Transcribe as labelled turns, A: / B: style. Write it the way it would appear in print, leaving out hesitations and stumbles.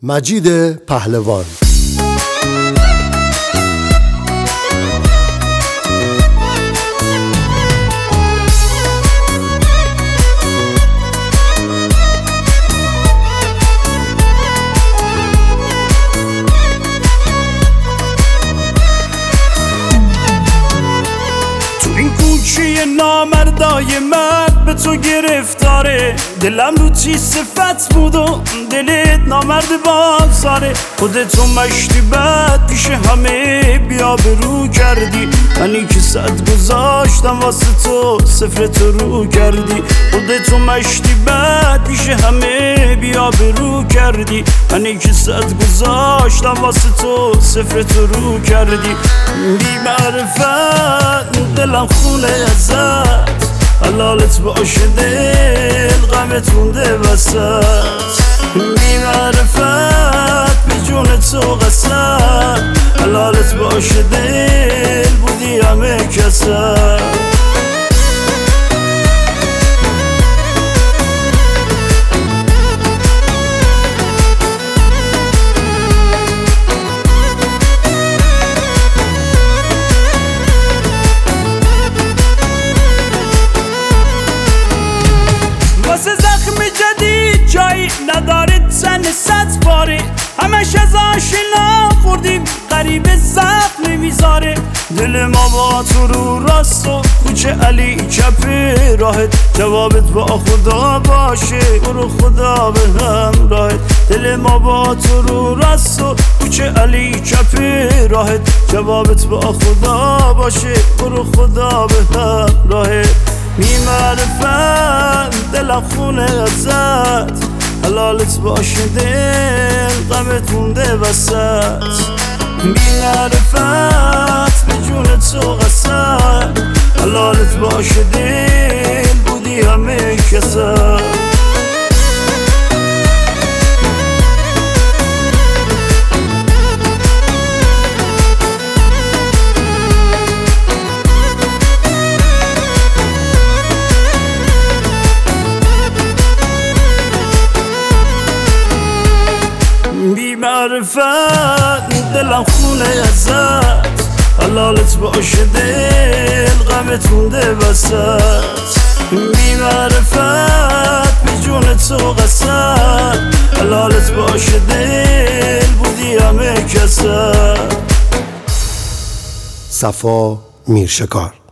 A: مجید پهلوان.
B: کوچه نامردای مرد به تو گرفتاره، دلم رو چی صفت بود و دلت نامرد بازاره. خودتو مشتی بد پیش همه بیا برو کردی، منی که صد گذاشتم واسه تو صفر تو رو کردی. خودتو مشتی بد پیش همه بیا برو کردی، منی که صد گذاشتم واسه تو صفر تو رو کردی. بی معرفت دلم خونه ازت، حلالت باشه دل غمت مونده وسط. بی معرفت به جون تو قسم، حلالت باشه دل بودی همه کسم. واسه زخم جدید جایی نداره تن 100 باره، همش از آشنا خوردیم غریب زخم میذاره. دل ما با تو رو راست و کوچه علی چپ راهت، جوابت با خدا باشه برو خدا به همراهت. دل ما با تو رو راست و کوچه علی چپ راهت، جوابت با خدا باشه برو خدا به همراهت. بی معرفت دلم خونه ازت، حلالت باشه دل غمت مونده وسط. بی معرفت به جون تو قسم، حلالت باشه دل بودی همه کسم. بی معرفت دلم خونه ازت، حلالت باشه دل غمت مونده وسط. بی معرفت به جون تو قسم، حلالت باشه دل بودی همه کسم.
A: صفا میرشکار.